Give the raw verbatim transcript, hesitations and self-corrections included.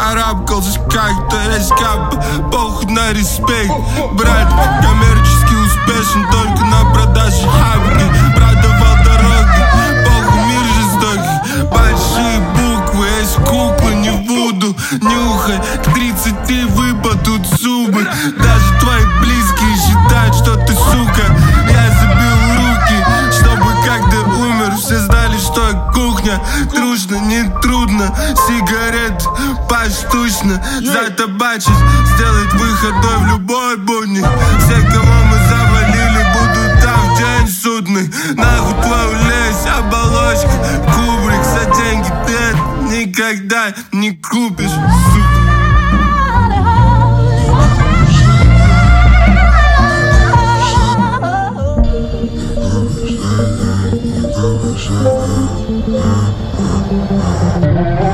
карабкался как-то эскап. Похуй на респект, брат, коммерчески успешен только на продаже хабки. Продавал дороги, похуй мир жестокий. Большие буквы, есть куклы, не буду нюхай. К тридцати выпадут зубы. Даже твои близкие считают, что ты сука. Я забил руки, чтобы когда умер, все знали, что я кухня. Трудно, не трудно, сигарет поштучно затабачить, сделать выходной в любой будни. Все, кого мы завалили, будут там в день судный. Нахуй твою лезь, оболочка, кубрик. За деньги ты это никогда не купишь, сука. Yeah.